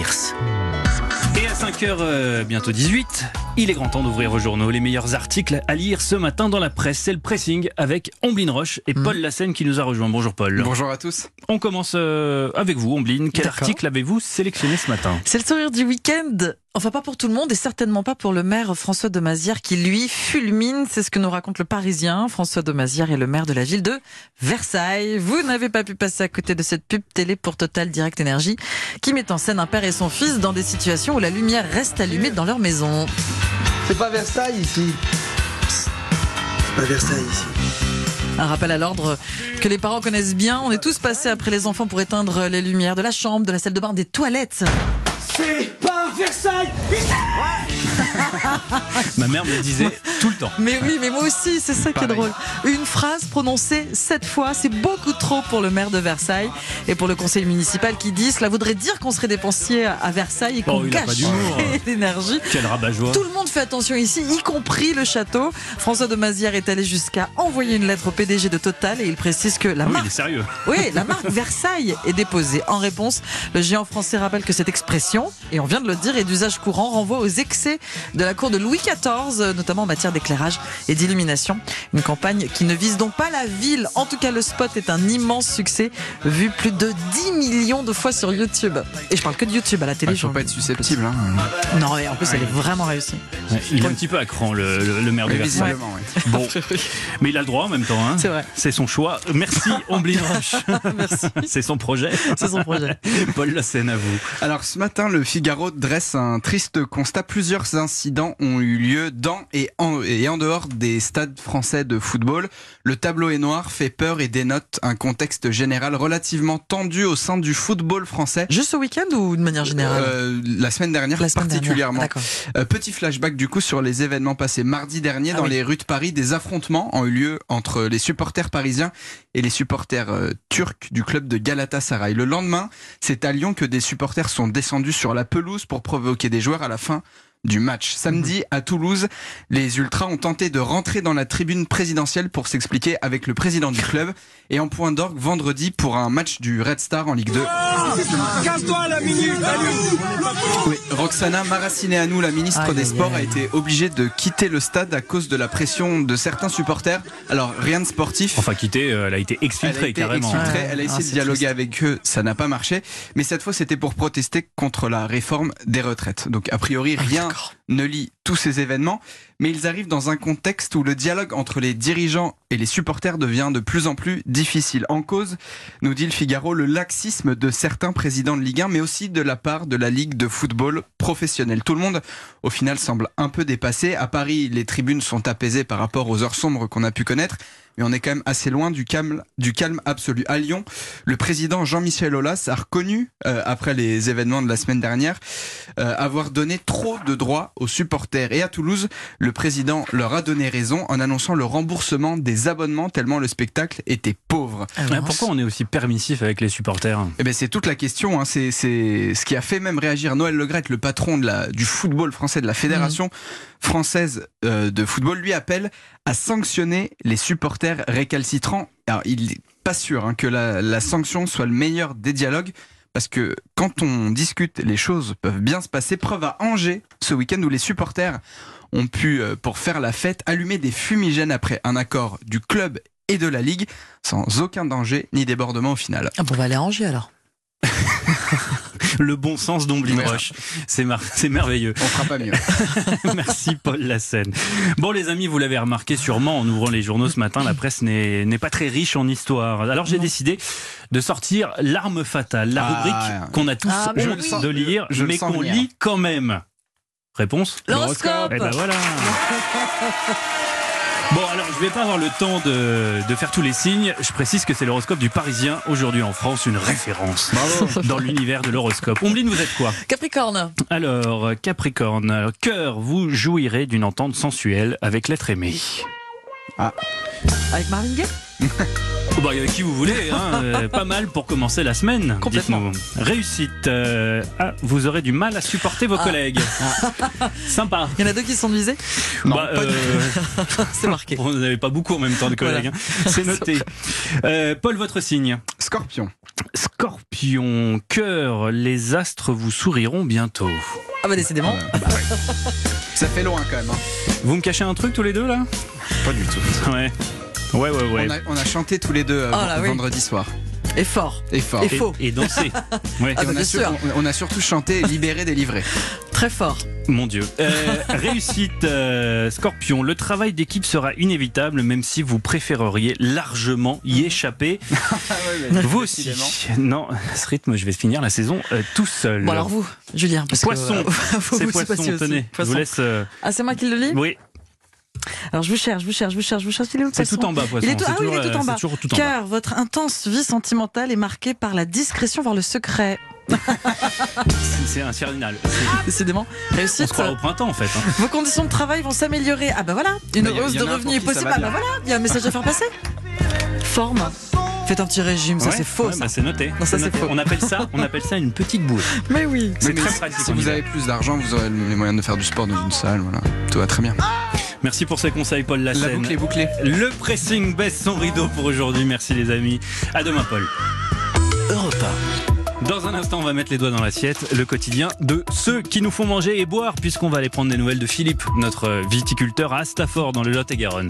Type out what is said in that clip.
Pierce. Et à 5h, bientôt 18, il est grand temps d'ouvrir vos journaux. Les meilleurs articles à lire ce matin dans la presse. C'est le pressing avec Omblin Roche et Paul Lassène qui nous a rejoint. Bonjour Paul. Bonjour à tous. On commence avec vous Omblin. Quel article avez-vous sélectionné ce matin ? C'est le sourire du week-end. Enfin, pas pour tout le monde et certainement pas pour le maire François de Mazières qui, lui, fulmine. C'est ce que nous raconte le Parisien. François de Mazières est le maire de la ville de Versailles. Vous n'avez pas pu passer à côté de cette pub télé pour Total Direct Energy qui met en scène un père et son fils dans des situations où la lumière reste allumée dans leur maison. C'est pas Versailles ici. C'est pas Versailles ici. Un rappel à l'ordre que les parents connaissent bien. On est tous passés après les enfants pour éteindre les lumières de la chambre, de la salle de bain, des toilettes. C'est pas Versailles. Ma mère me le disait tout le temps. Mais oui, mais moi aussi, c'est ça qui est drôle. Une phrase prononcée 7 fois, c'est beaucoup trop pour le maire de Versailles et pour le conseil municipal qui dit cela voudrait dire qu'on serait dépensier à Versailles et qu'on gâcherait l'énergie. Quel rabat-joie. Tout le monde fait attention ici, y compris le château. François de Mazières est allé jusqu'à envoyer une lettre au PDG de Total et il précise que la marque... il est sérieux. Oui, la marque Versailles est déposée. En réponse, le géant français rappelle que cette expression, et on vient de le dire, est d'usage courant, renvoie aux excès de la cour de Louis XIV, notamment en matière d'éclairage et d'illumination. Une campagne qui ne vise donc pas la ville. En tout cas, le spot est un immense succès, vu plus de 10 millions de fois sur YouTube. Et je parle que de YouTube, à la télé. Il ne faut pas être susceptible. Non, et en plus, elle est vraiment réussie. Ouais, il est un petit peu à cran, le maire de Versailles. Ouais. Bon, mais il a le droit en même temps. Hein. C'est vrai. C'est son choix. Merci Omblin Roche. Merci. C'est son projet. C'est son projet. Paul Lassène, à vous. Alors ce matin, le Figaro dresse un triste constat. Plusieurs incidents ont eu lieu dans et en dehors des stades français de football. Le tableau est noir, fait peur et dénote un contexte général relativement tendu au sein du football français. Juste ce week-end ou de manière générale ? La semaine dernière particulièrement. D'accord. Petit flashback du coup sur les événements passés mardi dernier dans les rues de Paris. Des affrontements ont eu lieu entre les supporters parisiens et les supporters turcs du club de Galatasaray. Le lendemain, c'est à Lyon que des supporters sont descendus sur la pelouse pour provoquer des joueurs à la fin du match. Samedi, à Toulouse, les Ultras ont tenté de rentrer dans la tribune présidentielle pour s'expliquer avec le président du club et en point d'orgue vendredi pour un match du Red Star en Ligue 2. Casse-toi la minute. Oui, Roxana Maracineanu, la ministre des Sports, a été obligée de quitter le stade à cause de la pression de certains supporters. Alors, rien de sportif. Enfin, quitter, elle a été exfiltrée carrément. Elle a essayé de dialoguer avec eux, ça n'a pas marché. Mais cette fois, c'était pour protester contre la réforme des retraites. Donc, a priori, rien ne lie tous ces événements, mais ils arrivent dans un contexte où le dialogue entre les dirigeants et les supporters devient de plus en plus difficile. En cause, nous dit le Figaro, le laxisme de certains présidents de Ligue 1, mais aussi de la part de la Ligue de football professionnel. Tout le monde, au final, semble un peu dépassé. À Paris, les tribunes sont apaisées par rapport aux heures sombres qu'on a pu connaître, mais on est quand même assez loin du calme absolu. À Lyon, le président Jean-Michel Aulas a reconnu, après les événements de la semaine dernière, avoir donné trop de droits aux supporters. Et à Toulouse, le président leur a donné raison en annonçant le remboursement des abonnements tellement le spectacle était pauvre. Pourquoi on est aussi permissif avec les supporters ? Eh ben, c'est toute la question. C'est ce qui a fait même réagir Noël Le Graët, le patron du football français, de la Fédération française de football, lui appelle à sanctionner les supporters récalcitrants. Alors, il n'est pas sûr que la sanction soit le meilleur des dialogues, parce que quand on discute, les choses peuvent bien se passer. Preuve à Angers, ce week-end, où les supporters ont pu, pour faire la fête, allumer des fumigènes après un accord du club et de la Ligue, sans aucun danger ni débordement au final. Ah bon, on va aller à Angers alors. Le bon sens d'Omblin Roche, c'est merveilleux. On fera pas mieux. Merci Paul Lassène. Bon les amis, vous l'avez remarqué sûrement en ouvrant les journaux ce matin, la presse n'est pas très riche en histoire. Alors j'ai décidé de sortir l'arme fatale, la rubrique qu'on a tous honte de lire, mais qu'on lit quand même. Réponse ? L'horoscope. Et ben voilà. Bon, alors, je vais pas avoir le temps de faire tous les signes. Je précise que c'est l'horoscope du Parisien, aujourd'hui en France, une référence dans l'univers de l'horoscope. Omblin, vous êtes quoi ? Capricorne. Alors, Capricorne, cœur, vous jouirez d'une entente sensuelle avec l'être aimé. Avec Marvin Gaye ? Avec qui vous voulez, pas mal pour commencer la semaine. Complètement. Dites-nous. Réussite, vous aurez du mal à supporter vos collègues. Sympa. Il y en a 2 qui sont visés ? Non, c'est marqué. Vous n'avez pas beaucoup en même temps de collègues. Voilà. C'est noté. Paul, votre signe ? Scorpion. Scorpion, cœur, les astres vous souriront bientôt. Ah bah décidément. Ça fait loin quand même. Hein. Vous me cachez un truc tous les deux là? Pas du tout. Ouais. On a chanté tous les deux vendredi soir. Et fort. Et fort. Et faux. Et dansé. Ouais. Ah bah, bien sûr. On a surtout chanté Libéré, délivré. Très fort. Mon Dieu. Réussite, Scorpion. Le travail d'équipe sera inévitable, même si vous préféreriez largement y échapper. Vous aussi. Non, ce rythme, je vais finir la saison tout seul. Bon alors vous, Julien. Parce Poisson. Que, c'est Poisson, tenez. Poisson. Je vous laisse... Ah, c'est moi qui le lis? Oui. Alors je vous cherche. Il est où, c'est tout en bas, Poisson. Il est tout, toujours, il est tout en bas. tout en bas. Car votre intense vie sentimentale est marquée par la discrétion, voire le secret. C'est un cardinal. Décidément. Réussite. On se croit au printemps en fait. Hein. Vos conditions de travail vont s'améliorer. Ah bah voilà. Une hausse de revenus est possible. Ah bah voilà. Il y a un message à faire passer. Forme. Faites un petit régime, ça c'est faux. Ça. Bah, c'est noté. Non, ça c'est faux. On appelle ça une petite bouée. Mais oui. C'est très pratique. Si vous avez plus d'argent, vous aurez les moyens de faire du sport dans une salle. Voilà. Tout va très bien. Merci pour ces conseils, Paul Lassène. La boucle est bouclée. Le pressing baisse son rideau pour aujourd'hui. Merci les amis. À demain, Paul. Europe 1. Dans un instant, on va mettre les doigts dans l'assiette, le quotidien de ceux qui nous font manger et boire, puisqu'on va aller prendre des nouvelles de Philippe, notre viticulteur à Stafford dans le Lot-et-Garonne.